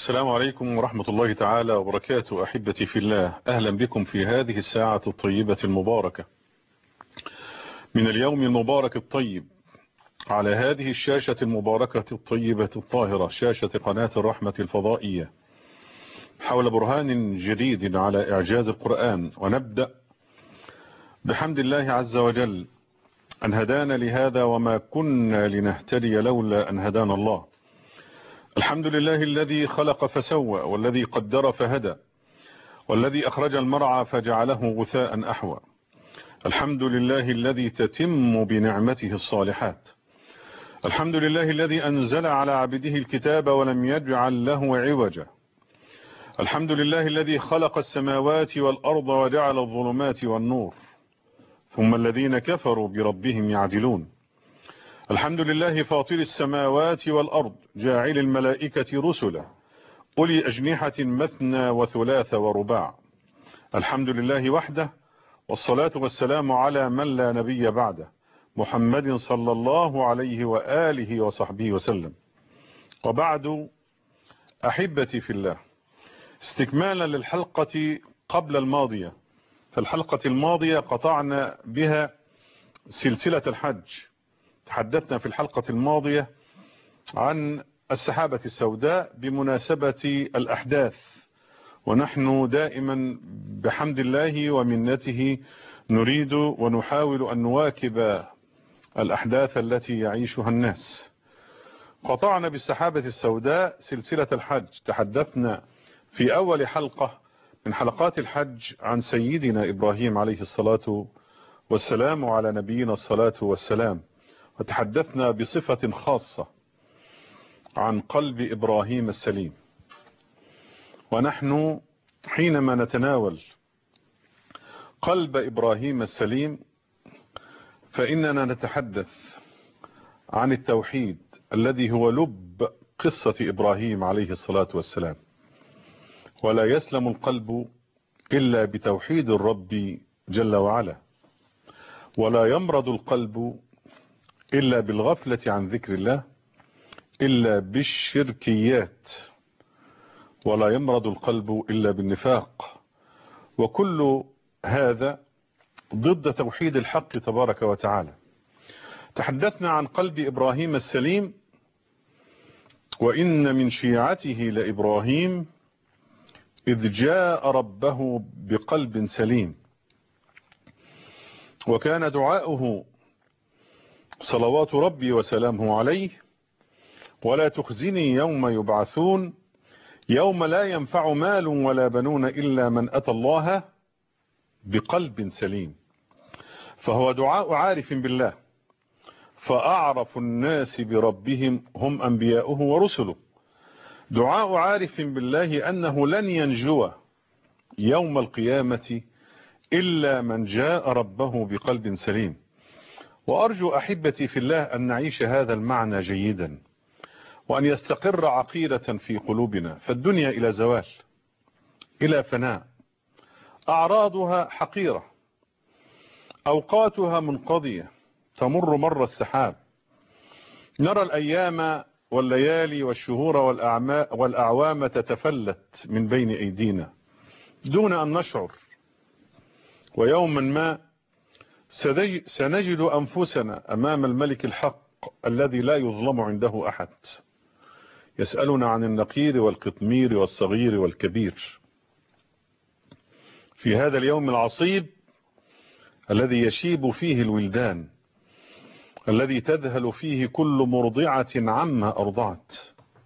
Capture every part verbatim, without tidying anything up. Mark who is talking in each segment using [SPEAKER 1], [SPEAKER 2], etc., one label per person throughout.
[SPEAKER 1] السلام عليكم ورحمة الله تعالى وبركاته. أحبتي في الله، أهلا بكم في هذه الساعة الطيبة المباركة من اليوم المبارك الطيب على هذه الشاشة المباركة الطيبة الطاهرة، شاشة قناة الرحمة الفضائية، حول برهان جديد على إعجاز القرآن. ونبدأ بحمد الله عز وجل أن هدانا لهذا وما كنا لنهتدي لولا أن هدانا الله. الحمد لله الذي خلق فسوى، والذي قدر فهدى، والذي أخرج المرعى فجعله غثاء أحوى. الحمد لله الذي تتم بنعمته الصالحات. الحمد لله الذي أنزل على عبده الكتاب ولم يجعل له عوجا. الحمد لله الذي خلق السماوات والأرض وجعل الظلمات والنور، ثم الذين كفروا بربهم يعدلون. الحمد لله فاطر السماوات والأرض، جاعل الملائكة رسلا أولي أجنحة مثنى وثلاث ورباع. الحمد لله وحده، والصلاة والسلام على من لا نبي بعده، محمد صلى الله عليه وآله وصحبه وسلم. وبعد، أحبتي في الله، استكمالا للحلقة قبل الماضية. في الحلقة الماضية قطعنا بها سلسلة الحج. تحدثنا في الحلقة الماضية عن السحابة السوداء بمناسبة الأحداث، ونحن دائما بحمد الله ومنته نريد ونحاول أن نواكب الأحداث التي يعيشها الناس. قطعنا بالسحابة السوداء سلسلة الحج. تحدثنا في أول حلقة من حلقات الحج عن سيدنا إبراهيم عليه الصلاة والسلام، وعلى نبينا الصلاة والسلام، وتحدثنا بصفة خاصة عن قلب إبراهيم السليم. ونحن حينما نتناول قلب إبراهيم السليم فإننا نتحدث عن التوحيد الذي هو لب قصة إبراهيم عليه الصلاة والسلام. ولا يسلم القلب إلا بتوحيد الرب جل وعلا، ولا يمرض القلب إلا بالغفلة عن ذكر الله، إلا بالشركيات، ولا يمرض القلب إلا بالنفاق. وكل هذا ضد توحيد الحق تبارك وتعالى. تحدثنا عن قلب إبراهيم السليم، وإن من شيعته لإبراهيم إذ جاء ربه بقلب سليم. وكان دعاؤه صلوات ربي وسلامه عليه: ولا تخزني يوم يبعثون يوم لا ينفع مال ولا بنون إلا من أتى الله بقلب سليم. فهو دعاء عارف بالله، فأعرف الناس بربهم هم أنبياؤه ورسله. دعاء عارف بالله أنه لن ينجو يوم القيامة إلا من جاء ربه بقلب سليم. وأرجو أحبتي في الله أن نعيش هذا المعنى جيدا، وأن يستقر عقيدة في قلوبنا. فالدنيا إلى زوال، إلى فناء، أعراضها حقيرة، أوقاتها منقضية، تمر مر السحاب. نرى الأيام والليالي والشهور والأعوام تتفلت من بين أيدينا دون أن نشعر. ويوما ما سنجد أنفسنا أمام الملك الحق الذي لا يظلم عنده أحد، يسألنا عن النقير والقطمير والصغير والكبير. في هذا اليوم العصيب الذي يشيب فيه الولدان، الذي تذهل فيه كل مرضعة عما أرضعت،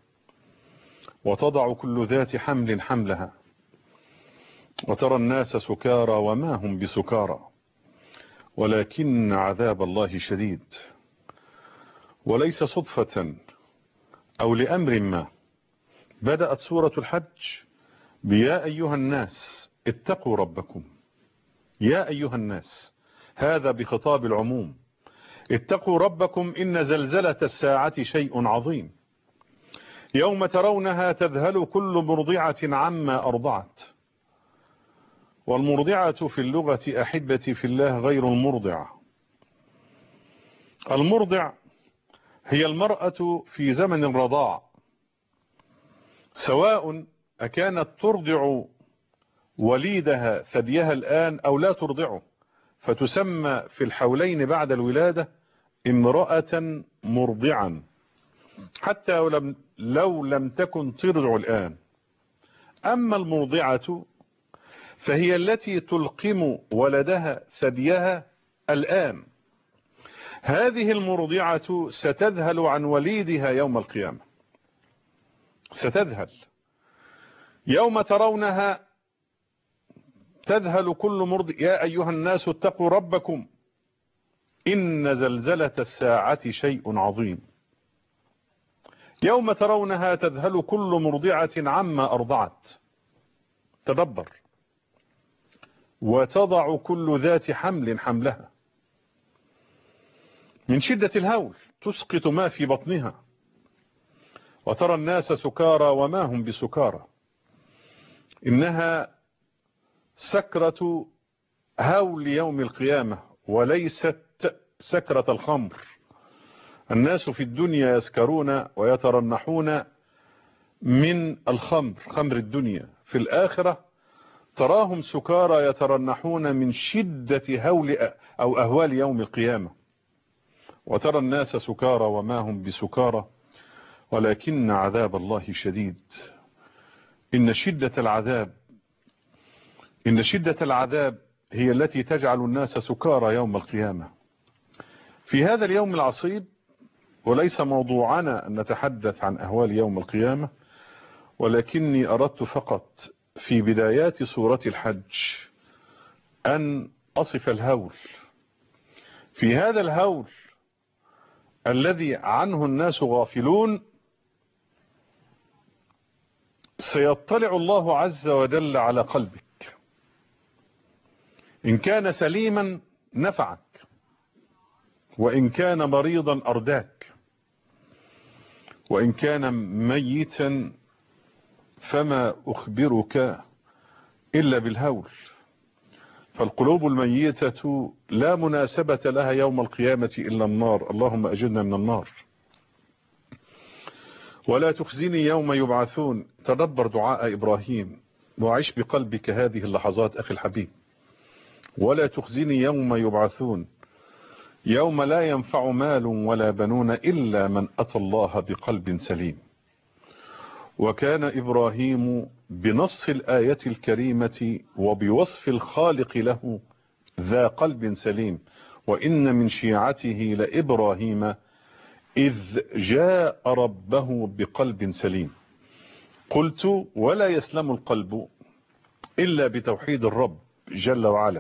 [SPEAKER 1] وتضع كل ذات حمل حملها، وترى الناس سكارى وما هم بسكارى ولكن عذاب الله شديد. وليس صدفة أو لأمر ما بدأت سورة الحج بيا أيها الناس اتقوا ربكم. يا أيها الناس، هذا بخطاب العموم. اتقوا ربكم إن زلزلة الساعة شيء عظيم، يوم ترونها تذهل كل مرضعة عما أرضعت. والمرضعة في اللغة أحبتي في الله غير المرضع. المرضع هي المرأة في زمن الرضاع، سواء أكانت ترضع وليدها ثديها الآن أو لا ترضعه، فتسمى في الحولين بعد الولادة امرأة مرضعا، حتى لو لم, لو لم تكن ترضع الآن. أما المرضعة فهي التي تلقم ولدها ثديها الآن، هذه المرضعة ستذهل عن وليدها يوم القيامة، ستذهل يوم ترونها تذهل كل مرضع. يا أيها الناس اتقوا ربكم إن زلزلة الساعة شيء عظيم، يوم ترونها تذهل كل مرضعة عما أرضعت، تدبر، وتضع كل ذات حمل حملها، من شدة الهول تسقط ما في بطنها، وترى الناس سكارى وما هم بسكارى، إنها سكرة هول يوم القيامة وليست سكرة الخمر. الناس في الدنيا يسكرون ويترنحون من الخمر، خمر الدنيا، في الآخرة تراهم سكارى يترنحون من شدة هول أو أهوال يوم القيامة. وترى الناس سكارى وما هم بسكارى ولكن عذاب الله شديد. إن شدة العذاب إن شدة العذاب هي التي تجعل الناس سكارى يوم القيامة. في هذا اليوم العصيب، وليس موضوعنا أن نتحدث عن أهوال يوم القيامة، ولكني أردت فقط في بدايات سورة الحج أن أصف الهول. في هذا الهول الذي عنه الناس غافلون سيطلع الله عز وجل على قلبك، إن كان سليما نفعك، وإن كان مريضا أرداك، وإن كان ميتا فما أخبرك إلا بالهول. فالقلوب الميتة لا مناسبة لها يوم القيامة إلا النار، اللهم أجرنا من النار. ولا تخزني يوم يبعثون، تدبر دعاء إبراهيم وعيش بقلبك هذه اللحظات أخي الحبيب. ولا تخزني يوم يبعثون، يوم لا ينفع مال ولا بنون إلا من أتى الله بقلب سليم. وكان إبراهيم بنص الآية الكريمة وبوصف الخالق له ذا قلب سليم، وإن من شيعته لإبراهيم إذ جاء ربه بقلب سليم. قلت ولا يسلم القلب إلا بتوحيد الرب جل وعلا،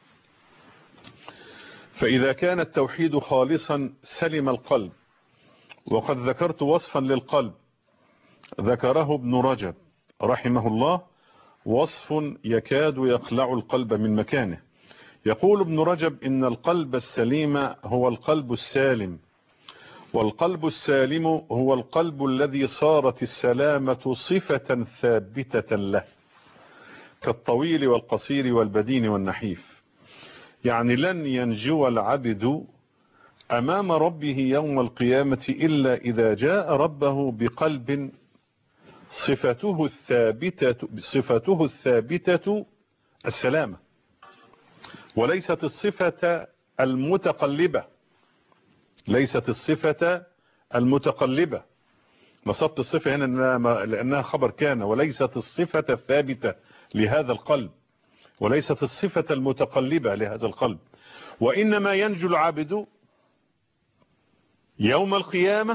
[SPEAKER 1] فإذا كان التوحيد خالصا سلم القلب. وقد ذكرت وصفا للقلب ذكره ابن رجب رحمه الله، وصف يكاد يخلع القلب من مكانه. يقول ابن رجب إن القلب السليم هو القلب السالم، والقلب السالم هو القلب الذي صارت السلامة صفة ثابتة له، كالطويل والقصير والبدين والنحيف. يعني لن ينجو العبد أمام ربه يوم القيامة إلا إذا جاء ربه بقلب صفته الثابتة صفته الثابتة السلامة، وليست الصفة المتقلبة، ليست الصفة المتقلبة. نصبت الصفة هنا لأنها خبر كان، وليست الصفة الثابتة لهذا القلب، وليست الصفة المتقلبة لهذا القلب. وإنما ينجو العبد يوم القيامة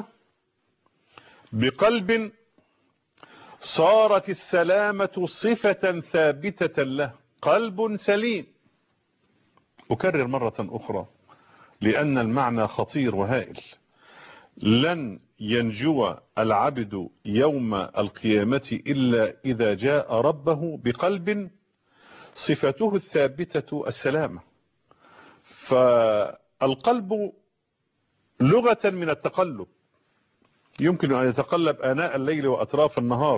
[SPEAKER 1] بقلب صارت السلامة صفة ثابتة له، قلب سليم. أكرر مرة أخرى لأن المعنى خطير وهائل. لن ينجو العبد يوم القيامة إلا إذا جاء ربه بقلب صفته الثابتة السلامة. فالقلب لغة من التقلب، يمكن أن يتقلب آناء الليل وأطراف النهار،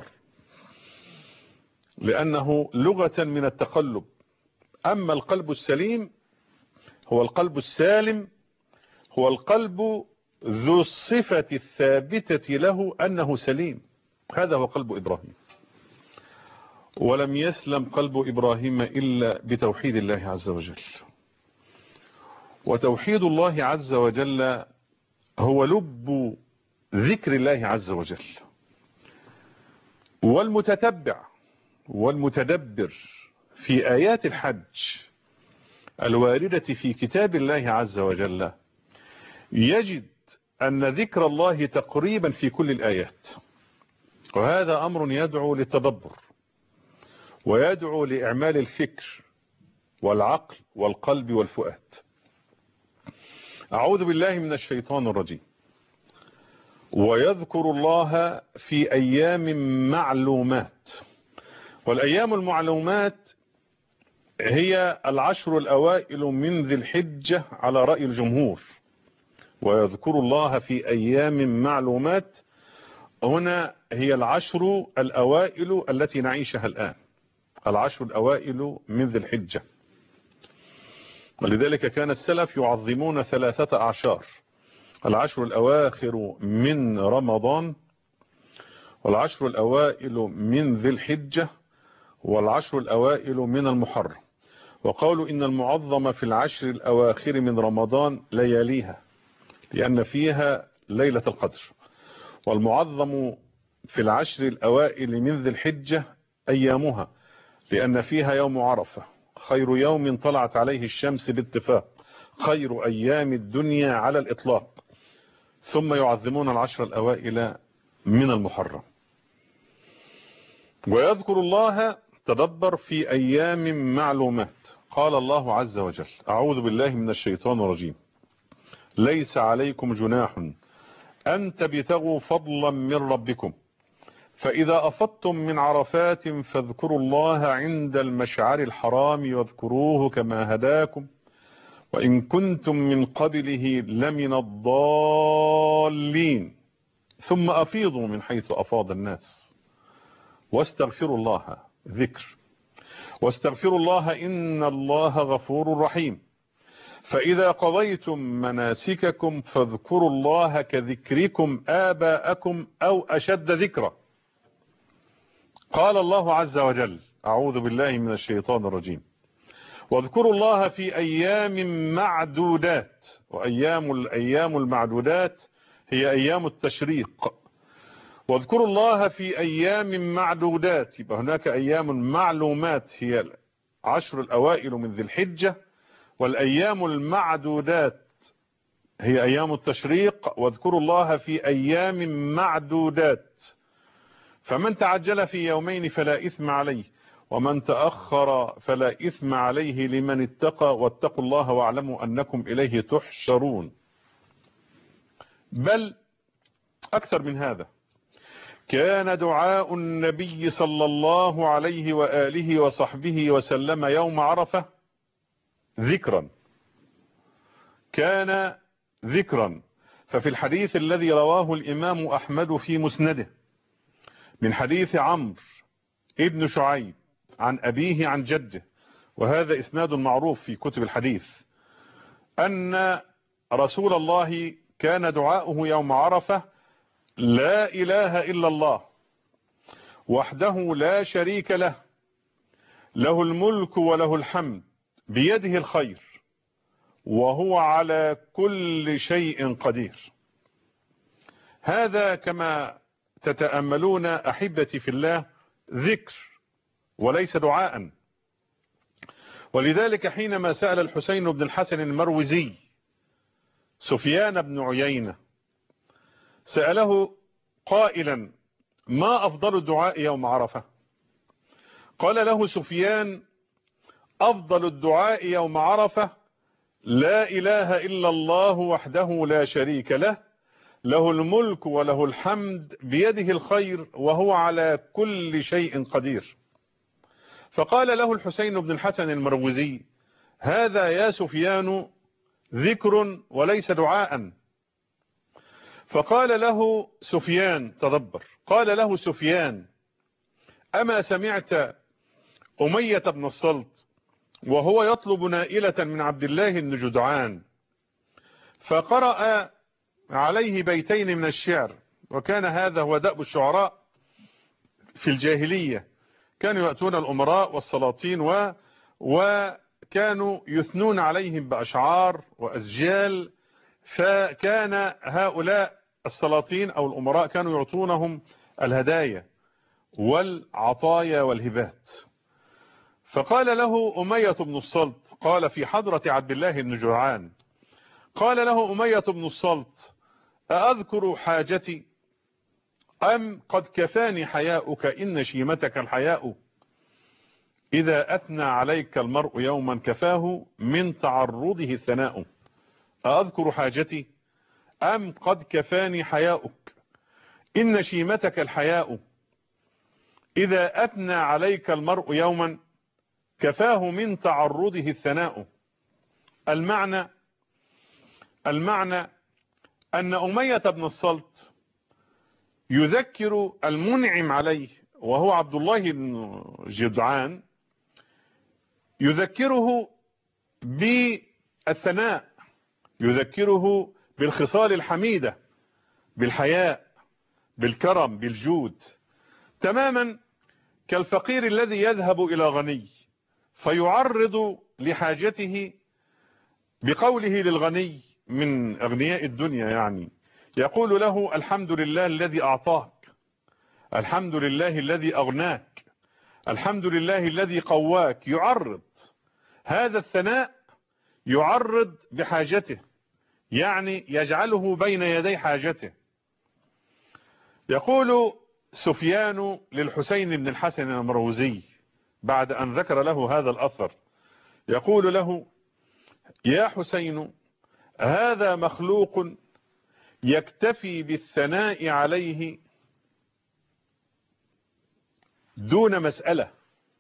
[SPEAKER 1] لأنه لغة من التقلب. أما القلب السليم هو القلب السالم، هو القلب ذو الصفة الثابتة له أنه سليم. هذا هو قلب إبراهيم. ولم يسلم قلب إبراهيم إلا بتوحيد الله عز وجل. وتوحيد الله عز وجل هو لب ذكر الله عز وجل. والمتتبع والمتدبر في آيات الحج الواردة في كتاب الله عز وجل يجد أن ذكر الله تقريبا في كل الآيات، وهذا أمر يدعو للتدبر ويدعو لإعمال الفكر والعقل والقلب والفؤاد. أعوذ بالله من الشيطان الرجيم. ويذكر الله في أيام معلومات. والأيام المعلومات هي العشر الأوائل من ذي الحجة على رأي الجمهور. ويذكر الله في أيام معلومات هنا هي العشر الأوائل التي نعيشها الآن، العشر الأوائل من ذي الحجة. ولذلك كان السلف يعظمون ثلاثة أعشار: العشر الأواخر من رمضان، والعشر الأوائل من ذي الحجة، والعشر الأوائل من المحرم. وقالوا إن المعظم في العشر الأواخر من رمضان لياليها لأن فيها ليلة القدر، والمعظم في العشر الأوائل من ذي الحجة أيامها لأن فيها يوم عرفة خير يوم طلعت عليه الشمس باتفاق، خير أيام الدنيا على الإطلاق. ثم يعظمون العشر الأوائل من المحرم. ويذكر الله تدبر في أيام معلومات. قال الله عز وجل: أعوذ بالله من الشيطان الرجيم. ليس عليكم جناح أن تبتغوا فضلا من ربكم فإذا أفضتم من عرفات فاذكروا الله عند المشعر الحرام واذكروه كما هداكم وإن كنتم من قبله لمن الضالين ثم أفيضوا من حيث أفاض الناس واستغفروا الله. ذكر. واستغفروا الله إن الله غفور رحيم. فإذا قضيتم مناسككم فاذكروا الله كذكركم آباءكم أو أشد ذكرا. قال الله عز وجل: أعوذ بالله من الشيطان الرجيم. واذكروا الله في أيام معدودات. وأيام الأيام المعدودات هي أيام التشريق. واذكروا الله في أيام معدودات، يبقى هناك أيام معلومات هي العشر الأوائل من ذي الحجة، والأيام المعدودات هي أيام التشريق. واذكروا الله في أيام معدودات. فمن تعجل في يومين فلا إثم عليه ومن تأخر فلا إثم عليه لمن اتقى واتقوا الله واعلموا أنكم إليه تحشرون. بل أكثر من هذا، كان دعاء النبي صلى الله عليه وآله وصحبه وسلم يوم عرفة ذكرا. كان ذكرا. ففي الحديث الذي رواه الإمام أحمد في مسنده من حديث عمرو ابن شعيب عن أبيه عن جده، وهذا إسناد معروف في كتب الحديث، أن رسول الله كان دعاؤه يوم عرفة: لا إله إلا الله وحده لا شريك له له الملك وله الحمد بيده الخير وهو على كل شيء قدير. هذا كما تتأملون أحبتي في الله ذكر وليس دعاء. ولذلك حينما سأل الحسين بن الحسن المروزي سفيان بن عيينة سأله قائلا: ما أفضل الدعاء يوم عرفة؟ قال له سفيان: أفضل الدعاء يوم عرفة لا إله إلا الله وحده لا شريك له له الملك وله الحمد بيده الخير وهو على كل شيء قدير. فقال له الحسين بن الحسن المروزي: هذا يا سفيان ذكر وليس دعاء. فقال له سفيان: تدبر. قال له سفيان: أما سمعت أمية بن الصلت وهو يطلب نائلة من عبد الله بن جدعان فقرأ عليه بيتين من الشعر، وكان هذا هو دأب الشعراء، في الجاهلية كانوا يأتون الأمراء والسلاطين و وكانوا يثنون عليهم بأشعار وأسجال، فكان هؤلاء السلاطين أو الأمراء كانوا يعطونهم الهدايا والعطايا والهبات. فقال له أمية بن الصلت، قال في حضرة عبد الله بن جدعان، قال له أمية بن الصلت: أأذكر حاجتي أم قد كفاني حياؤك؟ إن شيمتك الحياء، إذا أثنى عليك المرء يوما كفاه من تعرضه الثناء. أأذكر حاجتي أم قد كفاني حياؤك؟ إن شيمتك الحياء، إذا أثنى عليك المرء يوما كفاه من تعرضه الثناء. المعنى المعنى أن أمية بن الصلت يذكر المنعم عليه وهو عبد الله بن جدعان، يذكره بالثناء، يذكره بالخصال الحميدة، بالحياء، بالكرم، بالجود، تماما كالفقير الذي يذهب إلى غني فيعرض لحاجته بقوله للغني من أغنياء الدنيا، يعني يقول له: الحمد لله الذي أعطاك، الحمد لله الذي أغناك، الحمد لله الذي قواك. يعرض هذا الثناء، يعرض بحاجته، يعني يجعله بين يدي حاجته. يقول سفيان للحسين بن الحسن المروزي بعد أن ذكر له هذا الأثر، يقول له: يا حسين، هذا مخلوق يكتفي بالثناء عليه دون مسألة،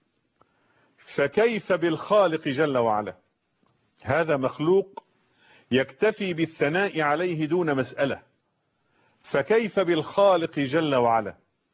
[SPEAKER 1] فكيف بالخالق جل وعلا؟ هذا مخلوق يكتفي بالثناء عليه دون مسألة، فكيف بالخالق جل وعلا؟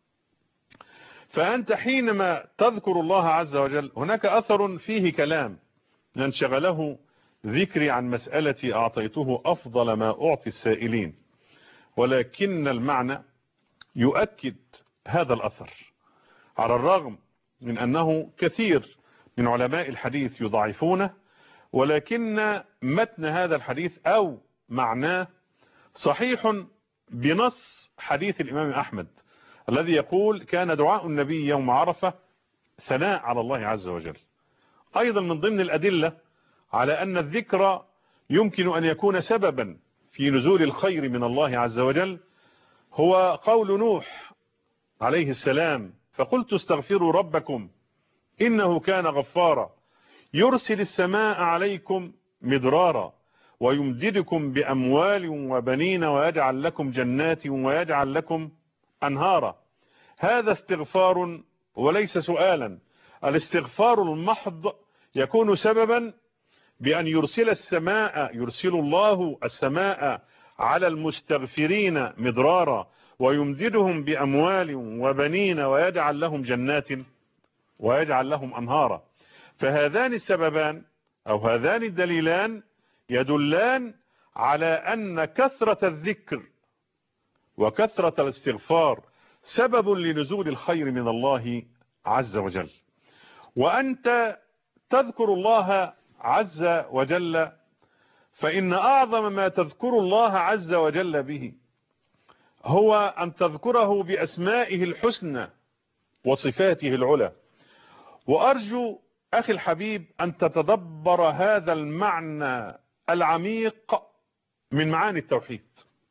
[SPEAKER 1] فأنت حينما تذكر الله عز وجل، هناك أثر فيه كلام انشغله ذكري عن مسألة أعطيته أفضل ما أعطي السائلين، ولكن المعنى يؤكد هذا الأثر، على الرغم من أنه كثير من علماء الحديث يضعفونه، ولكن متن هذا الحديث أو معناه صحيح بنص حديث الإمام أحمد الذي يقول: كان دعاء النبي يوم عرفة ثناء على الله عز وجل. أيضا من ضمن الأدلة على أن الذكر يمكن أن يكون سببا في نزول الخير من الله عز وجل هو قول نوح عليه السلام: فقلت استغفروا ربكم إنه كان غفارا يرسل السماء عليكم مدرارا ويمددكم بأموال وبنين ويجعل لكم جنات ويجعل لكم أنهارا. هذا استغفار وليس سؤالا. الاستغفار المحض يكون سببا بأن يرسل السماء، يرسل الله السماء على المستغفرين مدرارا ويمددهم بأموال وبنين ويجعل لهم جنات ويجعل لهم أنهارا. فهذان السببان أو هذان الدليلان يدلان على أن كثرة الذكر وكثرة الاستغفار سبب لنزول الخير من الله عز وجل. وأنت تذكر الله عز وجل، فإن أعظم ما تذكر الله عز وجل به هو أن تذكره بأسمائه الحسنى وصفاته العلى. وأرجو أخي الحبيب أن تتدبر هذا المعنى العميق من معاني التوحيد،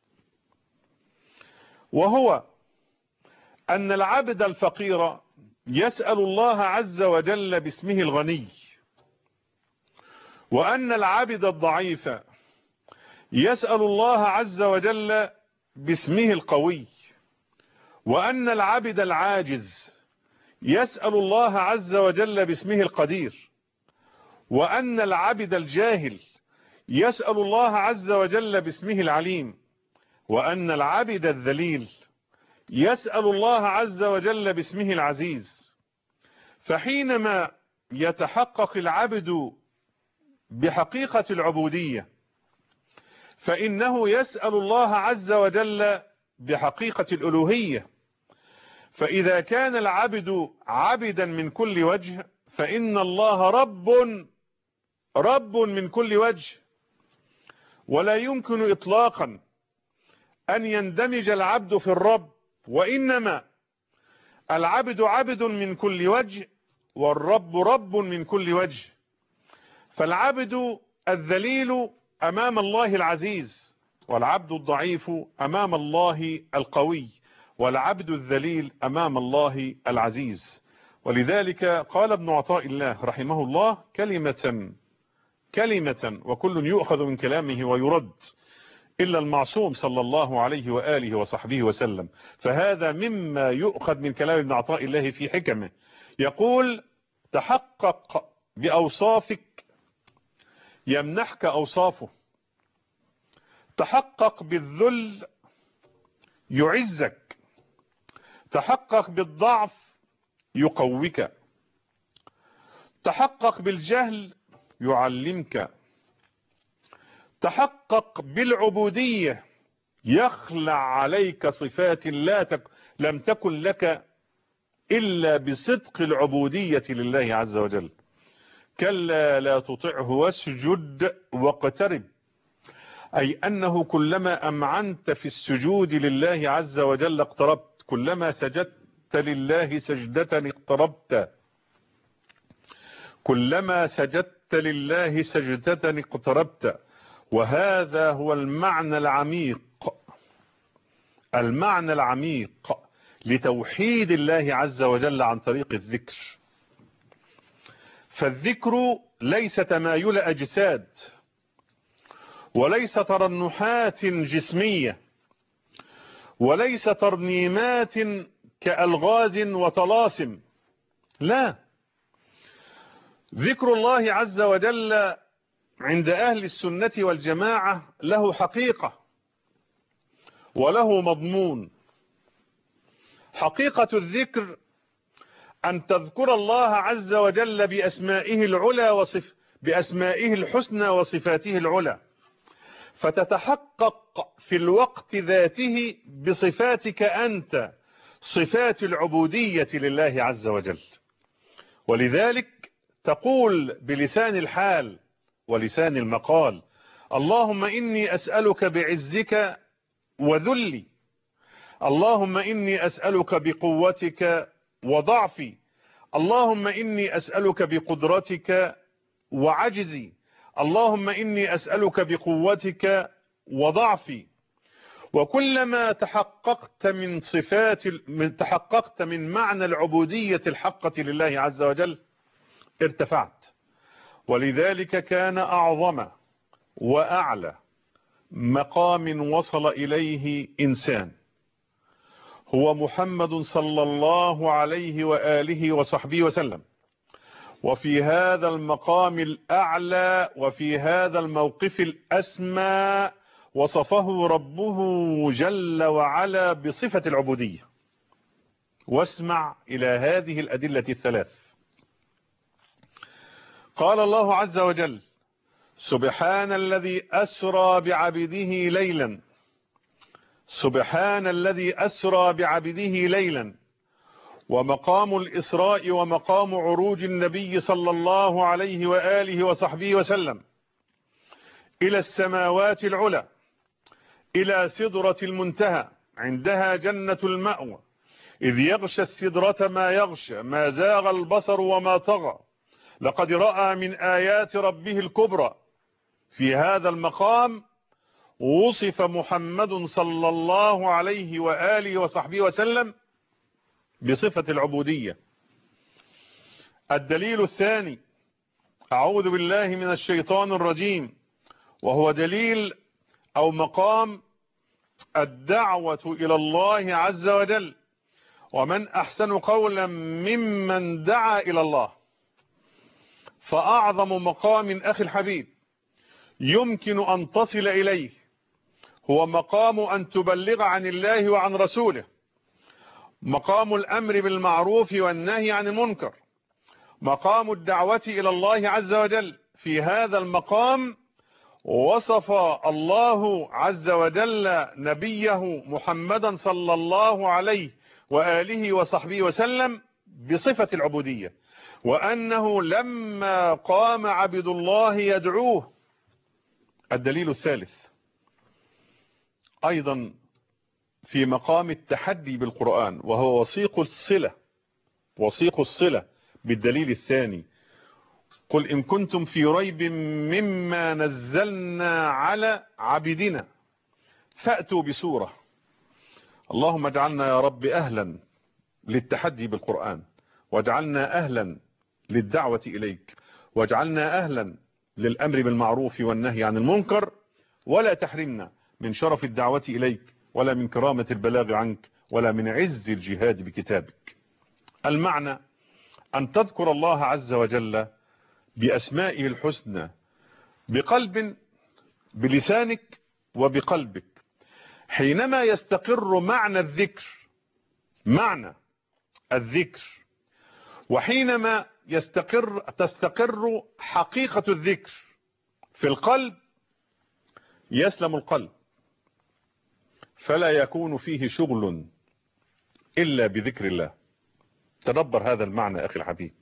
[SPEAKER 1] وهو أن العبد الفقير يسأل الله عز وجل باسمه الغني، وأن العبد الضعيف يسأل الله عز وجل باسمه القوي، وأن العبد العاجز يسأل الله عز وجل باسمه القدير، وأن العبد الجاهل يسأل الله عز وجل باسمه العليم، وأن العبد الذليل يسأل الله عز وجل باسمه العزيز. فحينما يتحقق العبد بحقيقة العبودية فإنه يسأل الله عز وجل بحقيقة الألوهية، فإذا كان العبد عبدا من كل وجه فإن الله رب رب من كل وجه، ولا يمكن إطلاقا أن يندمج العبد في الرب، وإنما العبد عبد من كل وجه والرب رب من كل وجه. فالعبد الذليل أمام الله العزيز، والعبد الضعيف أمام الله القوي، والعبد الذليل أمام الله العزيز. ولذلك قال ابن عطاء الله رحمه الله: كلمة كلمة وكل يؤخذ من كلامه ويرد إلا المعصوم صلى الله عليه وآله وصحبه وسلم. فهذا مما يؤخذ من كلام ابن عطاء الله في حكمه. يقول: تحقق بأوصافك يمنحك أوصافه، تحقق بالذل يعزك، تحقق بالضعف يقويك، تحقق بالجهل يعلمك، تحقق بالعبودية يخلع عليك صفات لا تك لم تكن لك إلا بصدق العبودية لله عز وجل. كلا لا تطعه واسجد واقترب، أي أنه كلما أمعنت في السجود لله عز وجل اقتربت، كلما سجدت لله سجدة اقتربت، كلما سجدت لله سجدة اقتربت. وهذا هو المعنى العميق المعنى العميق لتوحيد الله عز وجل عن طريق الذكر. فالذكر ليس تمايل أجساد، وليس ترنحات جسمية، وليس ترنيمات كألغاز وطلاسم، لا، ذكر الله عز وجل عند أهل السنة والجماعة له حقيقة وله مضمون. حقيقة الذكر أن تذكر الله عز وجل بأسمائه العلى وصف بأسمائه الحسنى وصفاته العلى، فتتحقق في الوقت ذاته بصفاتك أنت، صفات العبودية لله عز وجل. ولذلك تقول بلسان الحال ولسان المقال: اللهم إني أسألك بعزك وذلي، اللهم إني أسألك بقوتك وضعفي، اللهم إني أسألك بقدرتك وعجزي، اللهم إني أسألك بقوتك وضعفي. وكلما تحققت من صفات من تحققت من معنى العبودية الحقة لله عز وجل ارتفعت. ولذلك كان أعظم وأعلى مقام وصل إليه إنسان هو محمد صلى الله عليه وآله وصحبه وسلم. وفي هذا المقام الأعلى وفي هذا الموقف الأسمى وصفه ربه جل وعلا بصفة العبودية. واسمع إلى هذه الأدلة الثلاث. قال الله عز وجل: سبحان الذي أسرى بعبده ليلا، سبحان الذي أسرى بعبده ليلا. ومقام الإسراء ومقام عروج النبي صلى الله عليه وآله وصحبه وسلم إلى السماوات العلى، إلى سدرة المنتهى، عندها جنة المأوى، إذ يغشى السدرة ما يغشى، ما زاغ البصر وما طغى، لقد رأى من آيات ربه الكبرى. في هذا المقام وصف محمد صلى الله عليه وآله وصحبه وسلم بصفة العبودية. الدليل الثاني: أعوذ بالله من الشيطان الرجيم، وهو دليل أو مقام الدعوة إلى الله عز وجل. ومن أحسن قولا ممن دعا إلى الله. فأعظم مقام أخي الحبيب يمكن أن تصل إليه هو مقام أن تبلغ عن الله وعن رسوله، مقام الأمر بالمعروف والنهي عن المنكر، مقام الدعوة إلى الله عز وجل. في هذا المقام وصف الله عز وجل نبيه محمدا صلى الله عليه وآله وصحبه وسلم بصفة العبودية، وأنه لما قام عبد الله يدعوه. الدليل الثالث أيضا في مقام التحدي بالقرآن، وهو وثيق الصلة وثيق الصلة بالدليل الثاني: قل إن كنتم في ريب مما نزلنا على عبدنا فأتوا بسورة. اللهم اجعلنا يا رب أهلا للتحدي بالقرآن، واجعلنا أهلا للدعوة إليك، واجعلنا أهلا للأمر بالمعروف والنهي عن المنكر، ولا تحرمنا من شرف الدعوة إليك، ولا من كرامة البلاغ عنك، ولا من عز الجهاد بكتابك. المعنى أن تذكر الله عز وجل بأسمائه الحسنى بقلب، بلسانك وبقلبك، حينما يستقر معنى الذكر معنى الذكر وحينما يستقر تستقر حقيقة الذكر في القلب، يسلم القلب، فلا يكون فيه شغل إلا بذكر الله. تدبر هذا المعنى أخي الحبيب.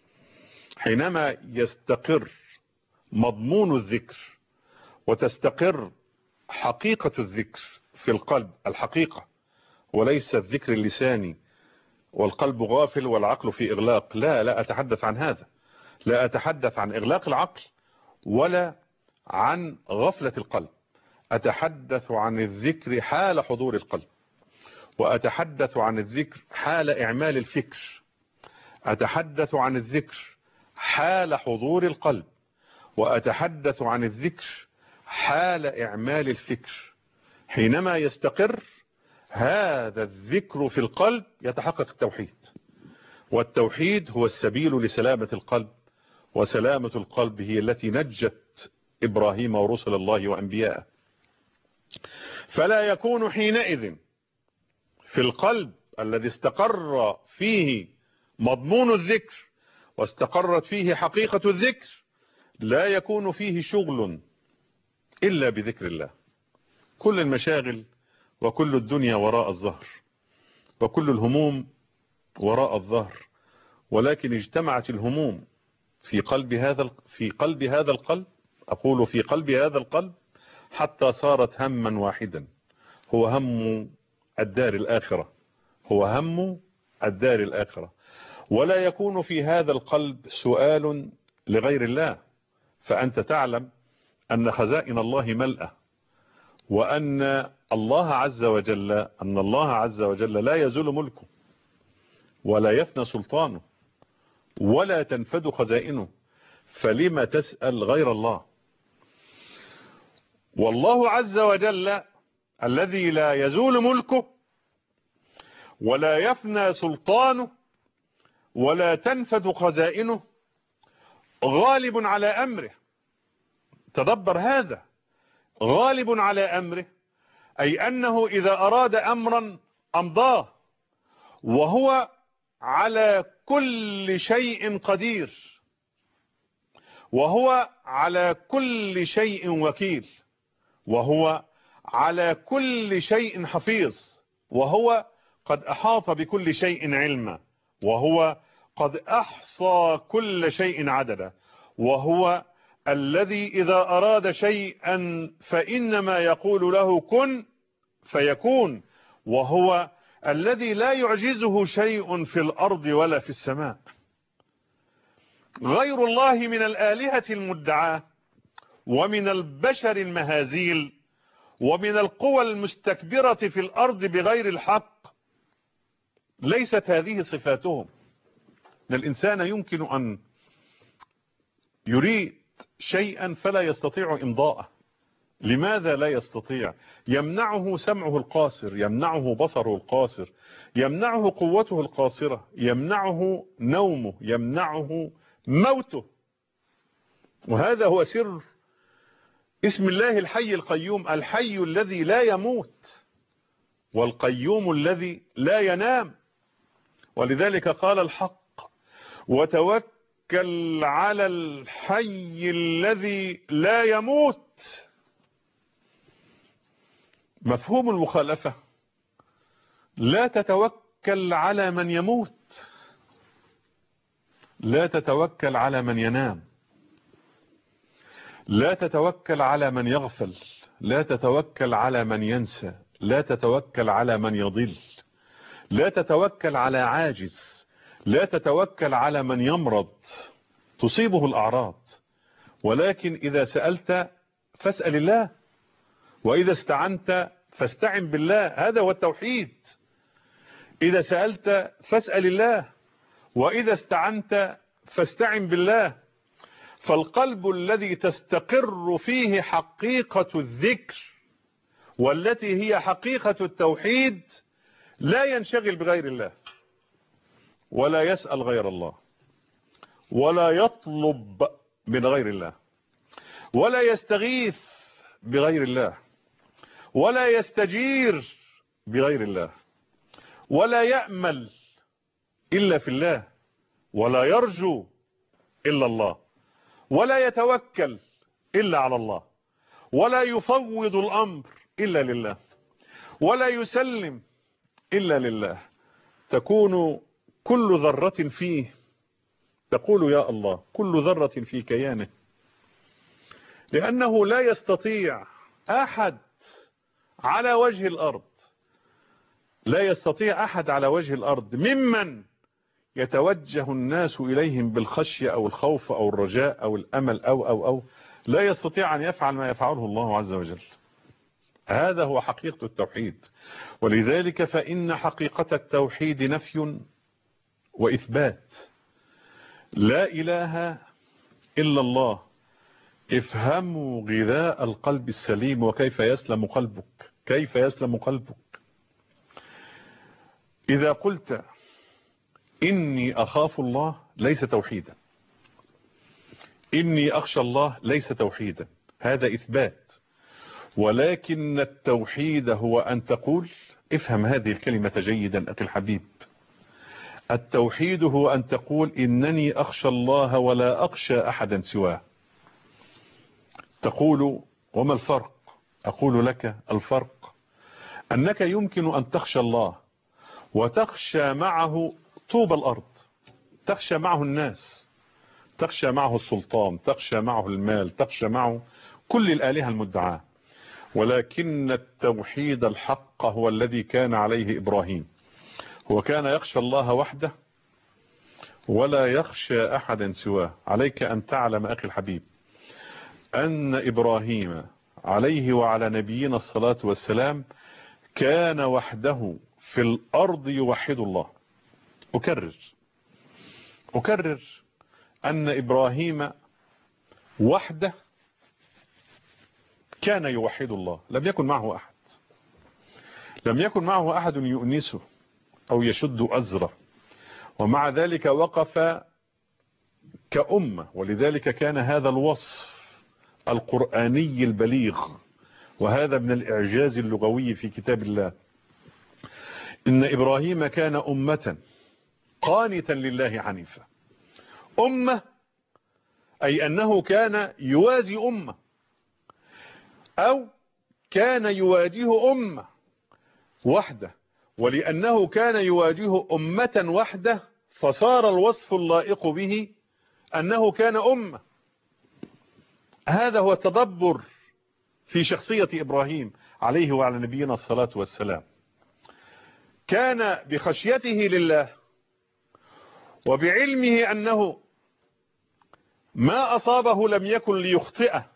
[SPEAKER 1] حينما يستقر مضمون الذكر وتستقر حقيقة الذكر في القلب، الحقيقة وليس الذكر اللساني والقلب غافل والعقل في إغلاق، لا لا أتحدث عن هذا، لا أتحدث عن إغلاق العقل ولا عن غفلة القلب، أتحدث عن الذكر حال حضور القلب، وأتحدث عن الذكر حال إعمال الفكر، أتحدث عن الذكر حال حضور القلب، وأتحدث عن الذكر حال إعمال الفكر. حينما يستقر هذا الذكر في القلب يتحقق التوحيد، والتوحيد هو السبيل لسلامة القلب، وسلامة القلب هي التي نجت إبراهيم ورسل الله وأنبياءه. فلا يكون حينئذ في القلب الذي استقر فيه مضمون الذكر واستقرت فيه حقيقة الذكر، لا يكون فيه شغل إلا بذكر الله. كل المشاغل وكل الدنيا وراء الظهر، وكل الهموم وراء الظهر، ولكن اجتمعت الهموم في قلب هذا في قلب هذا القلب، أقول في قلب هذا القلب، حتى صارت هما واحدا، هو هم الدار الآخرة، هو هم الدار الآخرة. ولا يكون في هذا القلب سؤال لغير الله، فأنت تعلم أن خزائن الله ملأة، وأن الله عز وجل أن الله عز وجل لا يزول ملكه، ولا يفنى سلطانه، ولا تنفد خزائنه، فلما تسأل غير الله؟ والله عز وجل الذي لا يزول ملكه ولا يفنى سلطانه ولا تنفد خزائنه غالب على أمره. تدبر هذا، غالب على أمره، أي أنه إذا أراد أمرا أمضاه، وهو على كل شيء قدير، وهو على كل شيء وكيل، وهو على كل شيء حفيظ، وهو قد أحاط بكل شيء علما، وهو قد أحصى كل شيء عددا، وهو الذي إذا أراد شيئا فإنما يقول له كن فيكون، وهو الذي لا يعجزه شيء في الأرض ولا في السماء. غير الله من الآلهة المدعاة، ومن البشر المهازيل، ومن القوى المستكبرة في الأرض بغير الحق، ليست هذه صفاتهم. إن الإنسان يمكن أن يريد شيئا فلا يستطيع إمضاءه. لماذا لا يستطيع؟ يمنعه سمعه القاصر، يمنعه بصره القاصر، يمنعه قوته القاصرة، يمنعه نومه، يمنعه موته. وهذا هو سر اسم الله الحي القيوم، الحي الذي لا يموت، والقيوم الذي لا ينام. ولذلك قال الحق: وتوكل على الحي الذي لا يموت. مفهوم المخالفة: لا تتوكل تتوكل على من يموت، لا تتوكل على من ينام، لا تتوكل على من يغفل، لا تتوكل على من ينسى، لا تتوكل على من يضل، لا تتوكل على عاجز، لا تتوكل على من يمرض تصيبه الأعراض، ولكن إذا سألت فاسأل الله، وإذا استعنت فاستعن بالله. هذا هو التوحيد. إذا سألت فاسأل الله، وإذا استعنت فاستعن بالله. فالقلب الذي تستقر فيه حقيقة الذكر والتي هي حقيقة التوحيد لا ينشغل بغير الله، ولا يسأل غير الله، ولا يطلب من غير الله، ولا يستغيث بغير الله، ولا يستجير بغير الله، ولا يأمل إلا في الله، ولا يرجو إلا الله، ولا يتوكل إلا على الله، ولا يفوض الأمر إلا لله، ولا يسلم إلا لله. تكون كل ذرة فيه تقول يا الله، كل ذرة في كيانه، لأنه لا يستطيع أحد على وجه الأرض لا يستطيع أحد على وجه الأرض ممن يتوجه الناس إليهم بالخشية أو الخوف أو الرجاء أو الأمل أو أو أو لا يستطيع أن يفعل ما يفعله الله عز وجل. هذا هو حقيقة التوحيد. ولذلك فإن حقيقة التوحيد نفي وإثبات. لا إله إلا الله. افهموا غذاء القلب السليم وكيف يسلم قلبك، كيف يسلم قلبك. إذا قلت إني أخاف الله ليس توحيدا، إني أخشى الله ليس توحيدا، هذا إثبات. ولكن التوحيد هو أن تقول، افهم هذه الكلمة جيدا أخي الحبيب، التوحيد هو أن تقول إنني أخشى الله ولا أخشى أحدا سواه. تقول وما الفرق؟ أقول لك الفرق أنك يمكن أن تخشى الله وتخشى معه طوب الأرض، تخشى معه الناس، تخشى معه السلطان، تخشى معه المال، تخشى معه كل الآلهة المدعاة. ولكن التوحيد الحق هو الذي كان عليه إبراهيم، هو كان يخشى الله وحده ولا يخشى أحدا سواه. عليك أن تعلم أخي الحبيب أن إبراهيم عليه وعلى نبينا الصلاة والسلام كان وحده في الأرض يوحد الله. أكرر أكرر أن إبراهيم وحده كان يوحد الله، لم يكن معه أحد، لم يكن معه أحد يؤنسه أو يشد أزره، ومع ذلك وقف كأمة. ولذلك كان هذا الوصف القرآني البليغ، وهذا من الإعجاز اللغوي في كتاب الله. إن إبراهيم كان أمة قانتا لله حنيفا. أمة أي أنه كان يوازي أمة، أو كان يواجه أمة وحده. ولأنه كان يواجه أمة وحده فصار الوصف اللائق به أنه كان أمة. هذا هو التدبر في شخصية إبراهيم عليه وعلى نبينا الصلاة والسلام. كان بخشيته لله وبعلمه أنه ما أصابه لم يكن ليخطئه،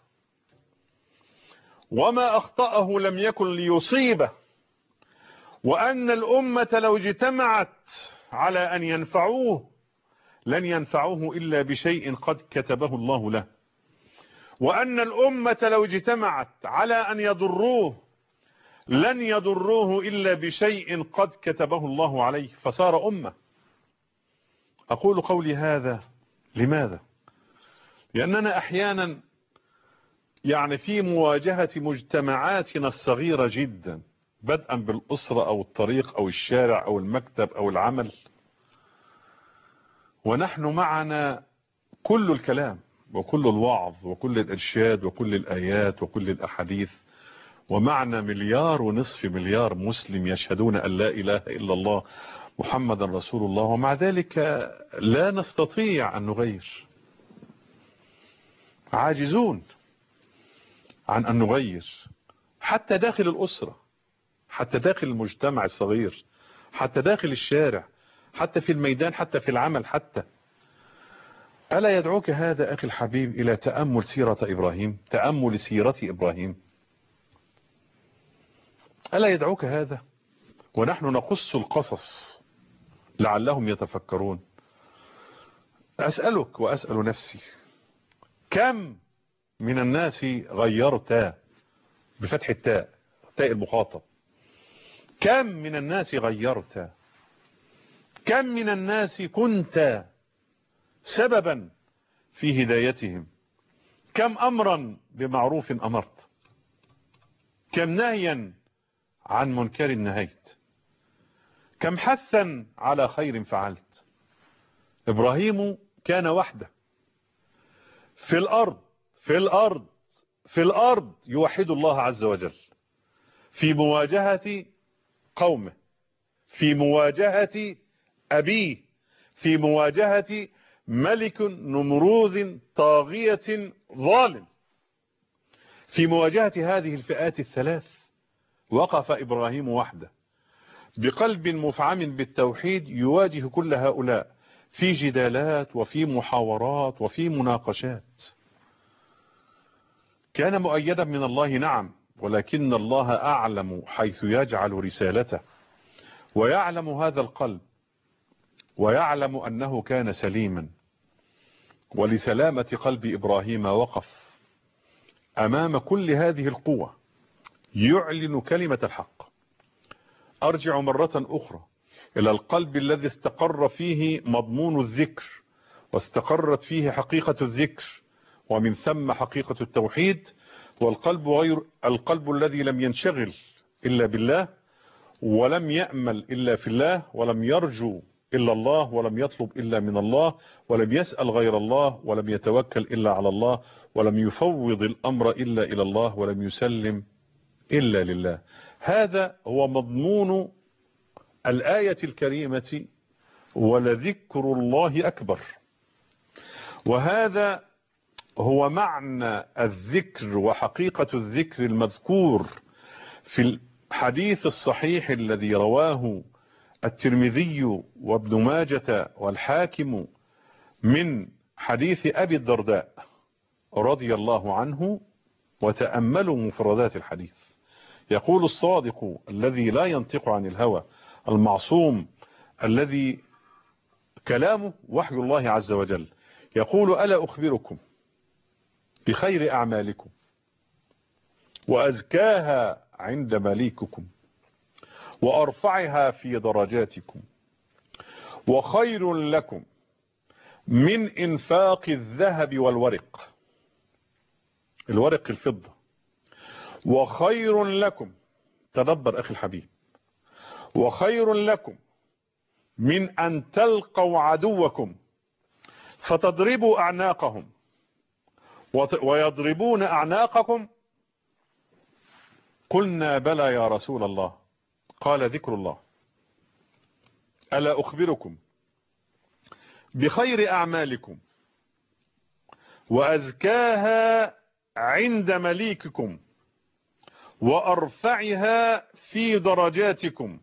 [SPEAKER 1] وما أخطأه لم يكن ليصيبه، وأن الأمة لو اجتمعت على أن ينفعوه لن ينفعوه إلا بشيء قد كتبه الله له، وأن الأمة لو اجتمعت على أن يضروه لن يضروه إلا بشيء قد كتبه الله عليه، فصار أمة. أقول قولي هذا لماذا؟ لأننا أحيانا يعني في مواجهة مجتمعاتنا الصغيرة جدا، بدءا بالأسرة أو الطريق أو الشارع أو المكتب أو العمل، ونحن معنا كل الكلام وكل الوعظ وكل الإرشاد وكل الآيات وكل الأحاديث، ومعنا مليار ونصف مليار مسلم يشهدون أن لا إله إلا الله محمد رسول الله، ومع ذلك لا نستطيع أن نغير، عاجزون عن أن نغير، حتى داخل الأسرة، حتى داخل المجتمع الصغير، حتى داخل الشارع، حتى في الميدان، حتى في العمل. حتى ألا يدعوك هذا أخي الحبيب إلى تأمل سيرة إبراهيم، تأمل سيرة إبراهيم؟ ألا يدعوك هذا؟ ونحن نقص القصص لعلهم يتفكرون. أسألك وأسأل نفسي، كم من الناس غيرت، بفتح التاء، تاء المخاطب، كم من الناس غيرت؟ كم من الناس كنت سببا في هدايتهم؟ كم أمرا بمعروف أمرت؟ كم نهيا عن منكر نهيت؟ كم حثا على خير فعلت؟ إبراهيم كان وحده في الأرض في الأرض في الأرض يوحد الله عز وجل، في مواجهة قومه، في مواجهة أبيه، في مواجهة ملك نمروذ طاغية ظالم. في مواجهة هذه الفئات الثلاث وقف إبراهيم وحده بقلب مفعم بالتوحيد، يواجه كل هؤلاء في جدالات وفي محاورات وفي مناقشات. كان مؤيدا من الله، نعم، ولكن الله أعلم حيث يجعل رسالته، ويعلم هذا القلب، ويعلم أنه كان سليما. ولسلامة قلب إبراهيم وقف أمام كل هذه القوة يعلن كلمة الحق. أرجع مرة أخرى إلى القلب الذي استقر فيه مضمون الذكر، واستقرت فيه حقيقة الذكر، ومن ثم حقيقة التوحيد. والقلب غير القلب الذي لم ينشغل إلا بالله، ولم يأمل إلا في الله، ولم يرجو إلا الله، ولم يطلب إلا من الله، ولم يسأل غير الله، ولم يتوكل إلا على الله، ولم يفوض الأمر إلا إلى الله، ولم يسلم إلا لله. هذا هو مضمون الآية الكريمة: ولذكر الله أكبر. وهذا هو معنى الذكر وحقيقة الذكر المذكور في الحديث الصحيح الذي رواه الترمذي وابن ماجة والحاكم من حديث أبي الدرداء رضي الله عنه. وتأملوا مفردات الحديث. يقول الصادق الذي لا ينطق عن الهوى، المعصوم الذي كلامه وحي الله عز وجل، يقول: ألا أخبركم بخير أعمالكم وأزكاها عند مليككم وأرفعها في درجاتكم وخير لكم من إنفاق الذهب والورق، الورق الفضة، وخير لكم، تدبر أخي الحبيب، وخير لكم من أن تلقوا عدوكم فتضربوا أعناقهم ويضربون أعناقكم. قلنا: بلى يا رسول الله. قال: ذكر الله. ألا أخبركم بخير أعمالكم وأزكاها عند مليككم وأرفعها في درجاتكم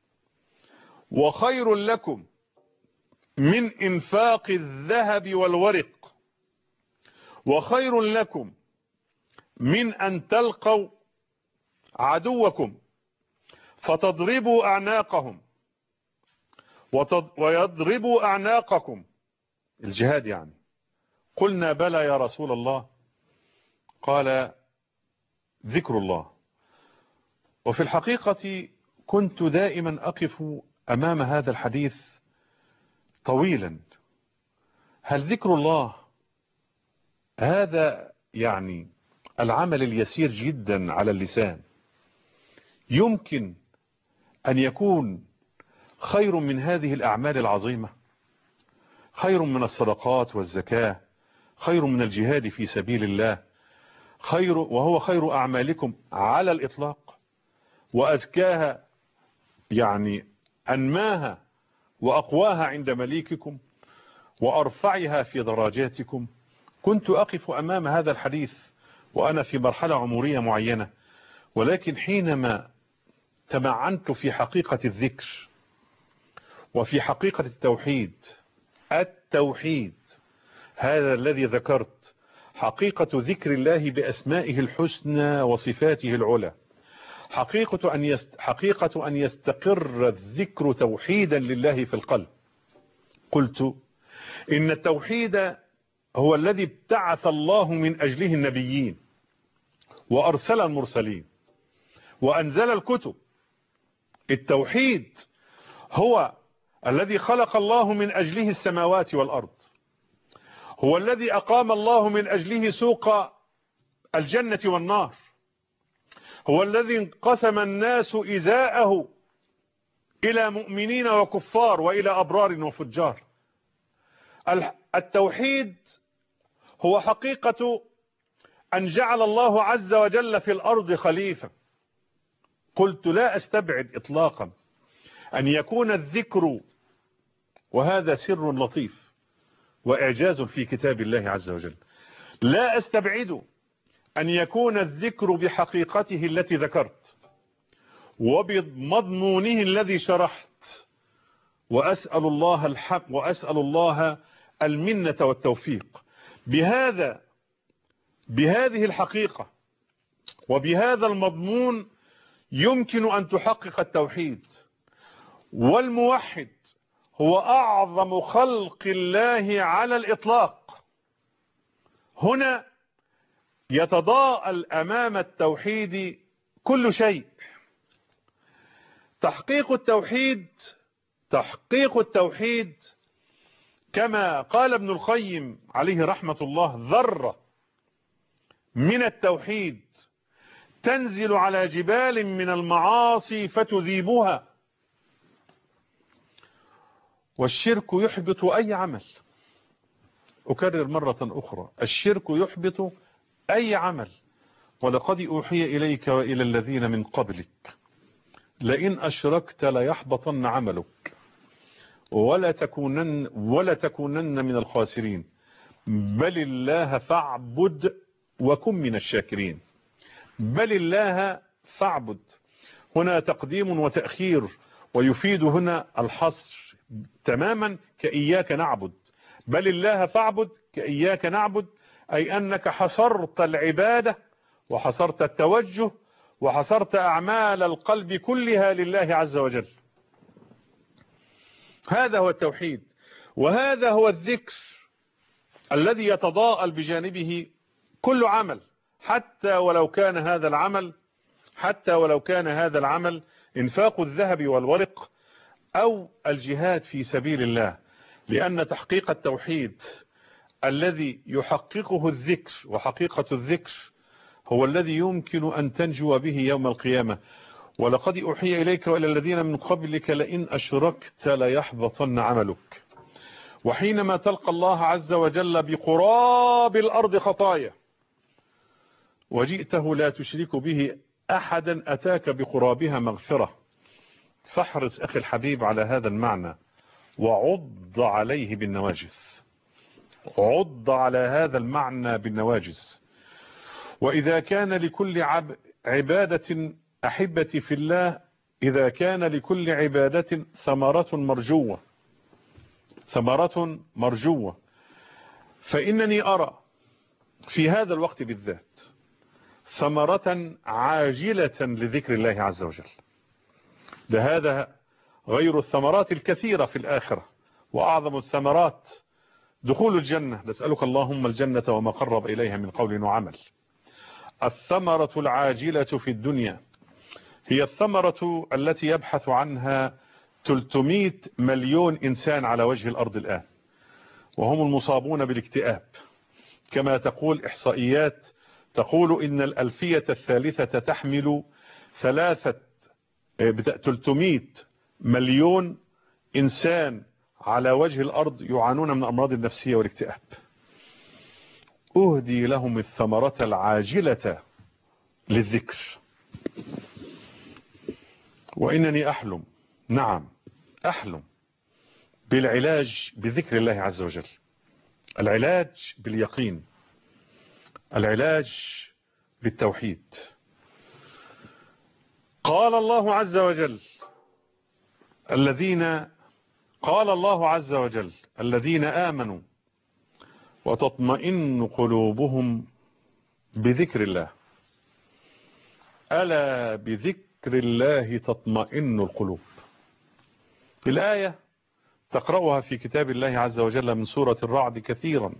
[SPEAKER 1] وخير لكم من إنفاق الذهب والورق وخير لكم من أن تلقوا عدوكم فتضربوا أعناقهم ويضربوا أعناقكم، الجهاد يعني. قلنا: بلى يا رسول الله. قال: ذكر الله. وفي الحقيقة كنت دائما أقف أمام هذا الحديث طويلا. هل ذكر الله هذا يعني العمل اليسير جدا على اللسان يمكن أن يكون خير من هذه الأعمال العظيمة؟ خير من الصدقات والزكاة، خير من الجهاد في سبيل الله، خير وهو خير أعمالكم على الإطلاق، وأزكاها يعني أنماها وأقواها عند مليككم وأرفعها في درجاتكم. كنت أقف أمام هذا الحديث وأنا في مرحلة عمرية معينة، ولكن حينما تمعنت في حقيقة الذكر وفي حقيقة التوحيد، التوحيد هذا الذي ذكرت، حقيقة ذكر الله بأسمائه الحسنى وصفاته العلى، حقيقة أن يست حقيقة أن يستقر الذكر توحيدا لله في القلب. قلت إن التوحيد هو الذي ابتعث الله من أجله النبيين وأرسل المرسلين وأنزل الكتب. التوحيد هو الذي خلق الله من أجله السماوات والأرض، هو الذي أقام الله من أجله سوق الجنة والنار، هو الذي انقسم الناس إزاءه إلى مؤمنين وكفار وإلى أبرار وفجار. التوحيد هو حقيقة أن جعل الله عز وجل في الأرض خليفة. قلت لا أستبعد إطلاقا أن يكون الذكر، وهذا سر لطيف وإعجاز في كتاب الله عز وجل، لا أستبعد أن يكون الذكر بحقيقته التي ذكرت وبمضمونه الذي شرحت، وأسأل الله الحق وأسأل الله المنة والتوفيق. بهذا بهذه الحقيقة وبهذا المضمون يمكن أن تحقق التوحيد. والموحد هو أعظم خلق الله على الإطلاق. هنا يتضاءل أمام التوحيد كل شيء. تحقيق التوحيد تحقيق التوحيد كما قال ابن القيم عليه رحمة الله: ذرة من التوحيد تنزل على جبال من المعاصي فتذيبها. والشرك يحبط أي عمل. أكرر مرة أخرى: الشرك يحبط أي عمل. ولقد أوحي إليك وإلى الذين من قبلك لئن أشركت ليحبطن عملك ولا تكونن, ولا تكونن من الخاسرين بل الله فاعبد وكن من الشاكرين. بل الله فاعبد هنا تقديم وتأخير، ويفيد هنا الحصر تماما كإياك نعبد. بل الله فاعبد كإياك نعبد، أي أنك حصرت العبادة وحصرت التوجه وحصرت أعمال القلب كلها لله عز وجل. هذا هو التوحيد، وهذا هو الذكر الذي يتضاءل بجانبه كل عمل، حتى ولو كان هذا العمل حتى ولو كان هذا العمل انفاق الذهب والورق أو الجهاد في سبيل الله. لأن تحقيق التوحيد الذي يحققه الذكر، وحقيقة الذكر هو الذي يمكن أن تنجو به يوم القيامة. ولقد أوحي إليك وإلى الذين من قبلك لئن أشركت ليحبطن عملك. وحينما تلقى الله عز وجل بقراب الأرض خطايا وجئته لا تشرك به أحدا أتاك بقرابها مغفرة، فاحرص أخي الحبيب على هذا المعنى وعض عليه بالنواجذ. عض على هذا المعنى بالنواجذ. وإذا كان لكل عب عبادة أحبتي في الله إذا كان لكل عبادة ثمرة مرجوة ثمرة مرجوة فإنني أرى في هذا الوقت بالذات ثمرة عاجلة لذكر الله عز وجل. لهذا غير الثمرات الكثيرة في الآخرة، وأعظم الثمرات دخول الجنة. نسألك اللهم الجنة وما قرب إليها من قول وعمل. الثمرة العاجلة في الدنيا هي الثمرة التي يبحث عنها ثلاثمائة مليون إنسان على وجه الأرض الآن، وهم المصابون بالاكتئاب. كما تقول إحصائيات تقول إن الألفية الثالثة تحمل ثلاثة ثلاثمائة مليون إنسان على وجه الأرض يعانون من أمراض النفسية والاكتئاب. أهدي لهم الثمرة العاجلة للذكر. وإنني أحلم، نعم أحلم، بالعلاج بذكر الله عز وجل، العلاج باليقين، العلاج بالتوحيد. قال الله عز وجل الذين قال الله عز وجل الذين آمنوا وتطمئن قلوبهم بذكر الله، ألا بذكر الله تطمئن القلوب. الآية تقرأها في كتاب الله عز وجل من سورة الرعد كثيرا.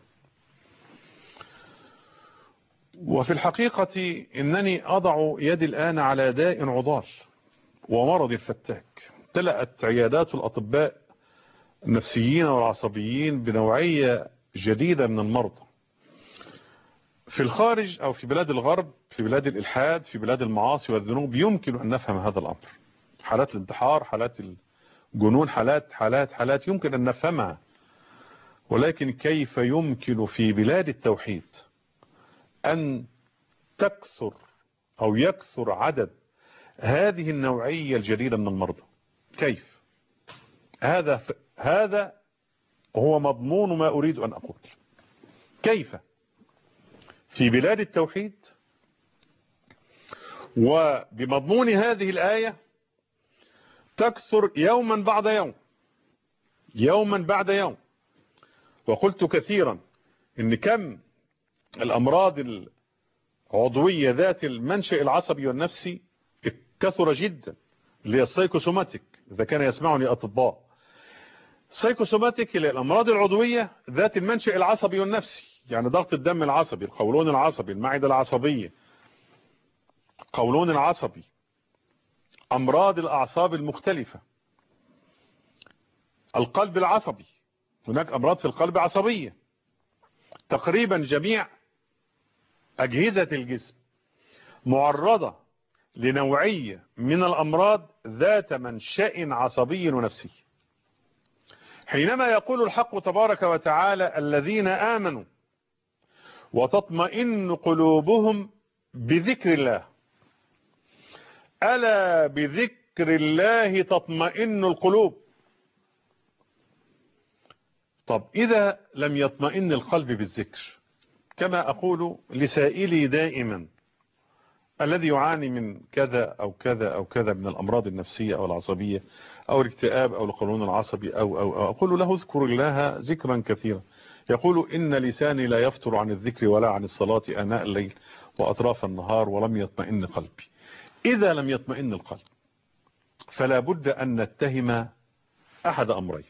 [SPEAKER 1] وفي الحقيقة إنني أضع يدي الآن على داء عضال ومرض فتاك. امتلأت عيادات الأطباء النفسيين والعصبيين بنوعية جديدة من المرضى في الخارج أو في بلاد الغرب، في بلاد الإلحاد، في بلاد المعاصي والذنوب. يمكن أن نفهم هذا الأمر، حالات الانتحار، حالات الجنون، حالات حالات حالات يمكن أن نفهمها. ولكن كيف يمكن في بلاد التوحيد أن تكثر أو يكثر عدد هذه النوعية الجديدة من المرضى؟ كيف؟ هذا هذا هو مضمون ما أريد أن أقول. كيف في بلاد التوحيد وبمضمون هذه الآية تكثر يوما بعد يوم، يوما بعد يوم. وقلت كثيرا إن كم الأمراض العضوية ذات المنشأ العصبي والنفسي كثر جدا، اللي هي السايكوسوماتيك إذا كان يسمعني أطباء. السايكوسوماتيك اللي الأمراض العضوية ذات المنشأ العصبي والنفسي، يعني ضغط الدم العصبي، القولون العصبي، المعدة العصبية، القولون العصبي، أمراض الأعصاب المختلفة، القلب العصبي، هناك أمراض في القلب عصبية. تقريبا جميع أجهزة الجسم معرضة لنوعية من الأمراض ذات منشأ عصبي ونفسي. حينما يقول الحق تبارك وتعالى الذين آمنوا وتطمئن قلوبهم بذكر الله، ألا بذكر الله تطمئن القلوب. طب إذا لم يطمئن القلب بالذكر، كما أقول لسائلي دائما الذي يعاني من كذا أو كذا أو كذا من الأمراض النفسية أو العصبية أو الاكتئاب أو القولون العصبي أو, أو, أو أقول له اذكر الله ذكرا كثيرا. يقول إن لساني لا يفتر عن الذكر ولا عن الصلاة آناء الليل وأطراف النهار ولم يطمئن قلبي. إذا لم يطمئن القلب فلا بد أن نتهم أحد أمرين: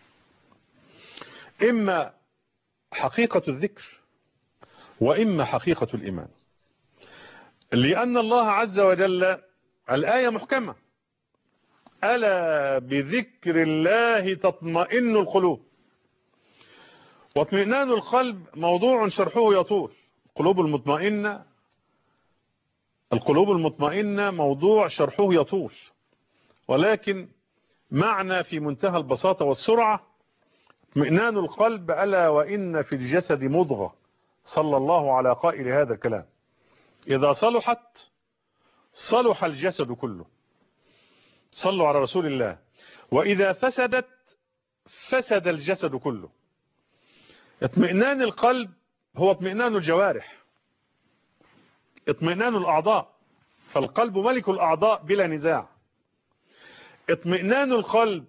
[SPEAKER 1] إما حقيقة الذكر وإما حقيقة الإيمان. لأن الله عز وجل الآية محكمة: ألا بذكر الله تطمئن القلوب. واطمئنان القلب موضوع شرحه يطول. القلوب المطمئنة القلوب المطمئنة موضوع شرحه يطول، ولكن معنى في منتهى البساطة والسرعة: اطمئنان القلب ألا وإن في الجسد مضغة، صلى الله على قائل هذا الكلام، إذا صلحت صلح الجسد كله، صلوا على رسول الله، وإذا فسدت فسد الجسد كله. اطمئنان القلب هو اطمئنان الجوارح، اطمئنان الأعضاء، فالقلب ملك الأعضاء بلا نزاع. اطمئنان القلب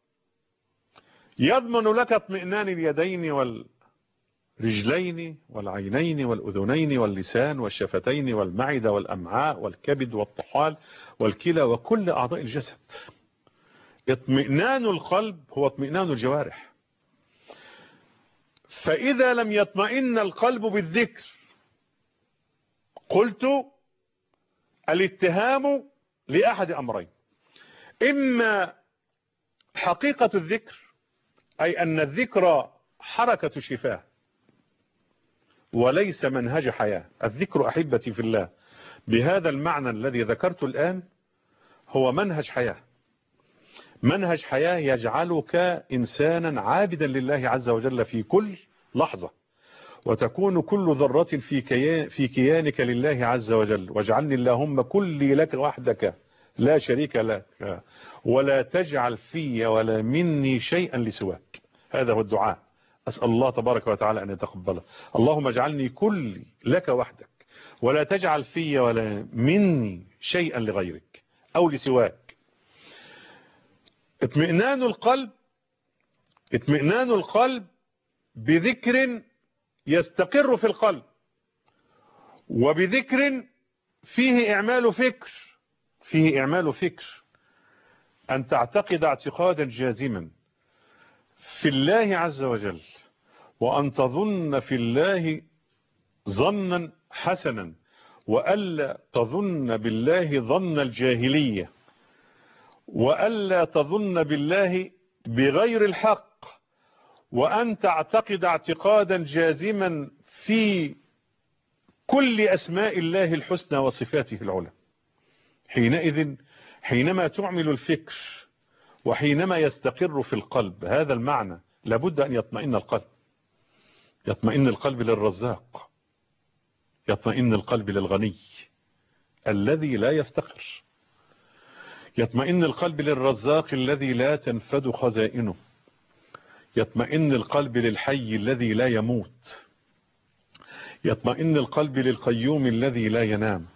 [SPEAKER 1] يضمن لك اطمئنان اليدين والرجلين والعينين والأذنين واللسان والشفتين والمعدة والأمعاء والكبد والطحال والكلى وكل أعضاء الجسد. اطمئنان القلب هو اطمئنان الجوارح. فإذا لم يطمئن القلب بالذكر، قلت الاتهام لأحد أمرين: إما حقيقة الذكر، أي أن الذكر حركة شفاه وليس منهج حياة. الذكر أحبتي في الله بهذا المعنى الذي ذكرت الآن هو منهج حياة، منهج حياة يجعلك إنسانا عابدا لله عز وجل في كل لحظة، وتكون كل ذرة في كيان في كيانك لله عز وجل. واجعلني اللهم كلي لك وحدك لا شريك لك ولا تجعل في ولا مني شيئا لسواك. هذا هو الدعاء. أسأل الله تبارك وتعالى أن يتقبله. اللهم اجعلني كلي لك وحدك ولا تجعل في ولا مني شيئا لغيرك أو لسواك. اطمئنان القلب اطمئنان القلب بذكر يستقر في القلب، وبذكر فيه إعمال فكر فيه إعمال فكر أن تعتقد اعتقادا جازما في الله عز وجل، وأن تظن في الله ظنا حسنا، وألا تظن بالله ظن الجاهلية، وألا تظن بالله بغير الحق، وأن تعتقد اعتقادا جازما في كل أسماء الله الحسنى وصفاته العلى. حينئذ حينما تعمل الفكر وحينما يستقر في القلب هذا المعنى، لابد أن يطمئن القلب. يطمئن القلب للرزاق، يطمئن القلب للغني الذي لا يفتقر، يطمئن القلب للرزاق الذي لا تنفد خزائنه، يطمئن القلب للحي الذي لا يموت، يطمئن القلب للقيوم الذي لا ينام،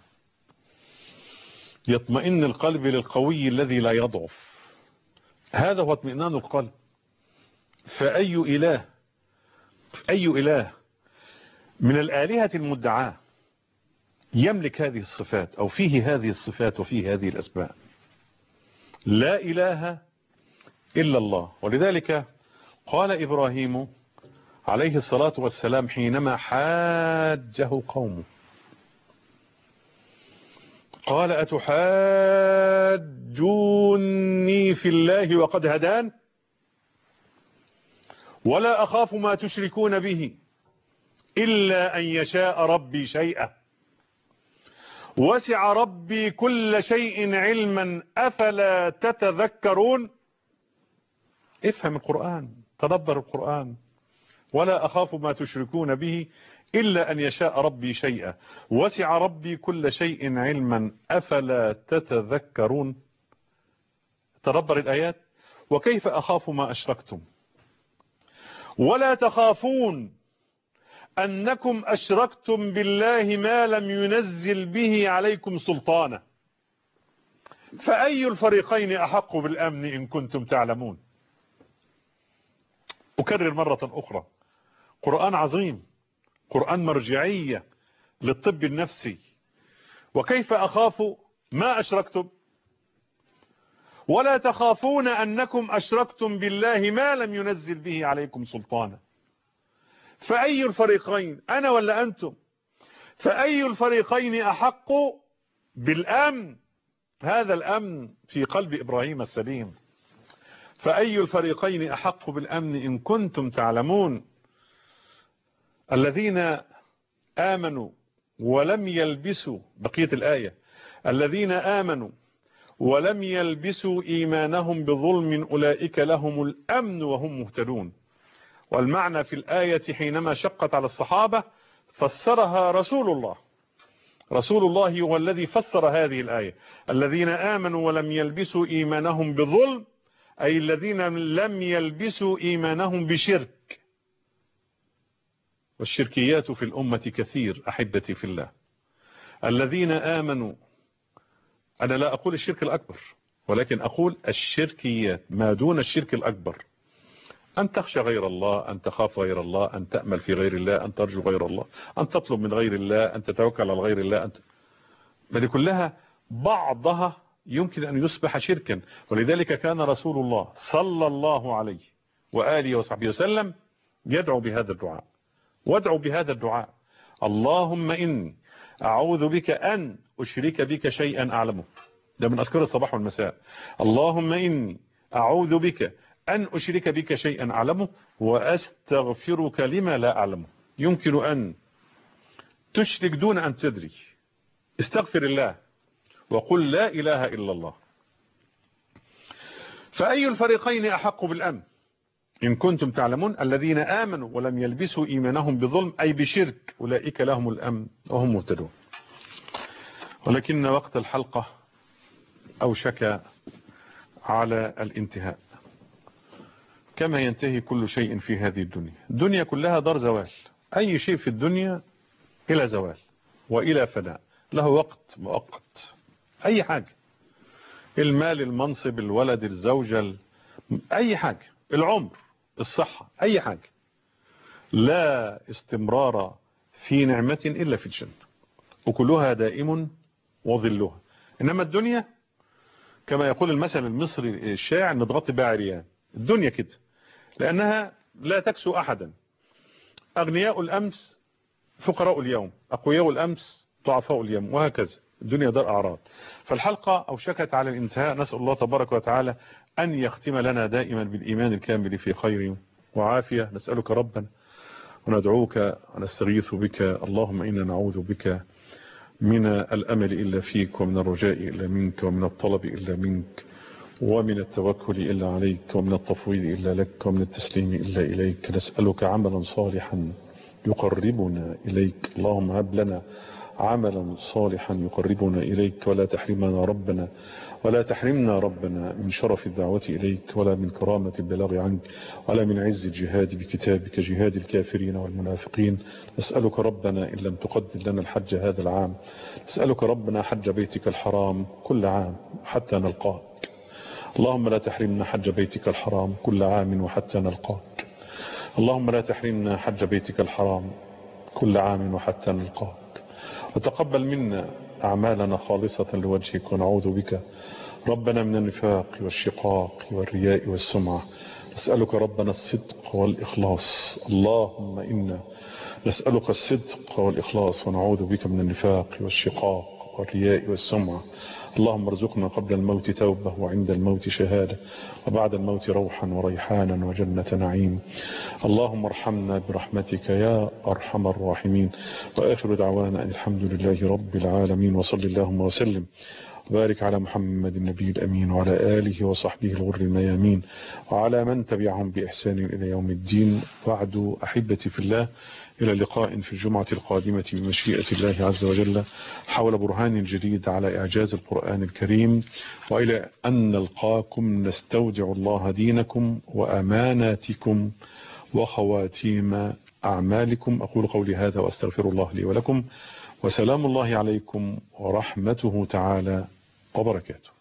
[SPEAKER 1] يطمئن القلب للقوي الذي لا يضعف. هذا هو اطمئنان القلب. فأي إله أي إله من الآلهة المدعاة يملك هذه الصفات أو فيه هذه الصفات وفيه هذه الأسماء؟ لا إله إلا الله. ولذلك قال إبراهيم عليه الصلاة والسلام حينما حاجه قومه، قال أتحاجوني في الله وقد هدان ولا أخاف ما تشركون به إلا أن يشاء ربي شيئا وسع ربي كل شيء علما أفلا تتذكرون. افهم القرآن، تدبر القرآن. ولا أخاف ما تشركون به إلا أن يشاء ربي شيئا وسع ربي كل شيء علما أفلا تتذكرون. تدبر الآيات. وكيف أخاف ما أشركتم ولا تخافون أنكم أشركتم بالله ما لم ينزل به عليكم سلطانا فأي الفريقين أحق بالأمن إن كنتم تعلمون. أكرر مرة أخرى، قرآن عظيم، قرآن مرجعية للطب النفسي. وكيف أخاف ما أشركتم ولا تخافون أنكم أشركتم بالله ما لم ينزل به عليكم سلطانا فأي الفريقين، أنا ولا أنتم، فأي الفريقين أحق بالأمن؟ هذا الأمن في قلب إبراهيم السليم. فأي الفريقين أحق بالأمن إن كنتم تعلمون. الذين آمنوا ولم يلبسوا، بقية الآية، الذين آمنوا ولم يلبسوا إيمانهم بظلم أولئك لهم الأمن وهم مهتدون. والمعنى في الآية حينما شقت على الصحابة فسرها رسول الله. رسول الله هو الذي فسر هذه الآية. الذين آمنوا ولم يلبسوا إيمانهم بظلم، أي الذين لم يلبسوا إيمانهم بشرك. والشركيات في الأمة كثير أحبتي في الله. الذين آمنوا، أنا لا أقول الشرك الأكبر ولكن أقول الشركيات ما دون الشرك الأكبر. أن تخشى غير الله، أن تخاف غير الله، أن تأمل في غير الله، أن ترجو غير الله، أن تطلب من غير الله، أن تتوكل على غير الله، أنت ما دي كلها بعضها يمكن أن يصبح شركا. ولذلك كان رسول الله صلى الله عليه وآله وصحبه وسلم يدعو بهذا الدعاء. وادعو بهذا الدعاء: اللهم إني أعوذ بك أن أشرك بك شيئا أعلمه. ده من أذكار الصباح والمساء. اللهم إني أعوذ بك أن أشرك بك شيئا أعلمه وأستغفرك لما لا أعلمه. يمكن أن تشرك دون أن تدري. استغفر الله وقل لا إله إلا الله. فأي الفريقين أحق بالأمن إن كنتم تعلمون؟ الذين آمنوا ولم يلبسوا إيمانهم بظلم أي بشرك أولئك لهم الأمن وهم مهتدون. ولكن وقت الحلقة أوشك على الانتهاء، كما ينتهي كل شيء في هذه الدنيا. الدنيا كلها دار زوال، أي شيء في الدنيا إلى زوال وإلى فناء، له وقت مؤقت. أي حاجة، المال، المنصب، الولد، الزوجة، أي حاجة، العمر، الصحة، أي حاجة، لا استمرار في نعمة إلا في الجنة، وكلها دائم وظلها. إنما الدنيا كما يقول المثل المصري الشائع، نضغط بها عريان. الدنيا كده، لأنها لا تكسو أحدا. أغنياء الأمس فقراء اليوم، أقوياء الأمس ضعفاء اليوم، وهكذا. الدنيا دار أعراض. فالحلقة أوشكت على الانتهاء. نسأل الله تبارك وتعالى أن يختم لنا دائما بالإيمان الكامل في خير وعافية. نسألك ربنا وندعوك ونستغيث بك، اللهم إنا نعوذ بك من الأمل إلا فيك، ومن الرجاء إلا منك، ومن الطلب إلا منك، ومن التوكل إلا عليك، ومن التفويض إلا لك، ومن التسليم إلا إليك. نسألك عملا صالحا يقربنا إليك، اللهم هب لنا عملا صالحا يقربنا إليك، ولا تحرمنا ربنا ولا تحرمنا ربنا من شرف الدعوة إليك، ولا من كرامة البلاغ عنك، ولا من عز الجهاد بكتابك، جهاد الكافرين والمنافقين. نسألك ربنا إن لم تقدر لنا الحج هذا العام، نسألك ربنا حج بيتك الحرام كل عام حتى نلقاك. اللهم لا تحرمنا حج بيتك الحرام كل عام وحتى نلقاك. اللهم لا تحرمنا حج بيتك الحرام كل عام وحتى نلقاك. وتقبل منا أعمالنا خالصة لوجهك، ونعوذ بك ربنا من النفاق والشقاق والرياء والسمعة. نسألك ربنا الصدق والإخلاص، اللهم إنا نسألك الصدق والإخلاص، ونعوذ بك من النفاق والشقاق والرياء والسمعة. اللهم ارزقنا قبل الموت توبة، وعند الموت شهادة، وبعد الموت روحا وريحانا وجنة نعيم. اللهم ارحمنا برحمتك يا أرحم الراحمين. وآخر دعوانا أن الحمد لله رب العالمين، وصل اللهم وسلم وبارك على محمد النبي الأمين، وعلى آله وصحبه الغر الميامين، وعلى من تبعهم بإحسان إلى يوم الدين. بعد، أحبتي في الله، إلى لقاء في الجمعة القادمة بمشيئة الله عز وجل حول برهان جديد على إعجاز القرآن الكريم، وإلى أن نلقاكم نستودع الله دينكم وأماناتكم وخواتيم أعمالكم. أقول قولي هذا وأستغفر الله لي ولكم، وسلام الله عليكم ورحمته تعالى وبركاته.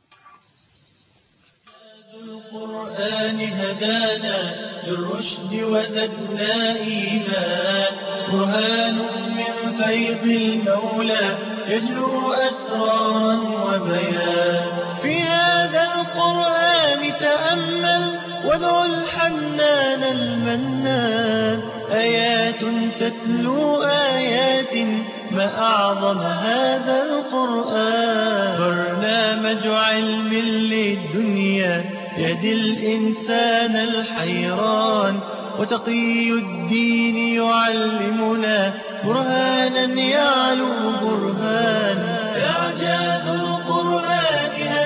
[SPEAKER 2] القرآن هدانا للرشد وزدنا إيمان، برهان من فيض المولى يجلو أسرارا وبيان. في هذا القرآن تأمل وادع الحنان المنان، آيات تتلو آيات ما أعظم هذا القرآن. برنامج علم للدنيا يهدي الإنسان الحيران، وتقي الدين يعلمنا برهانا يعلو برهان. إعجاز القرآن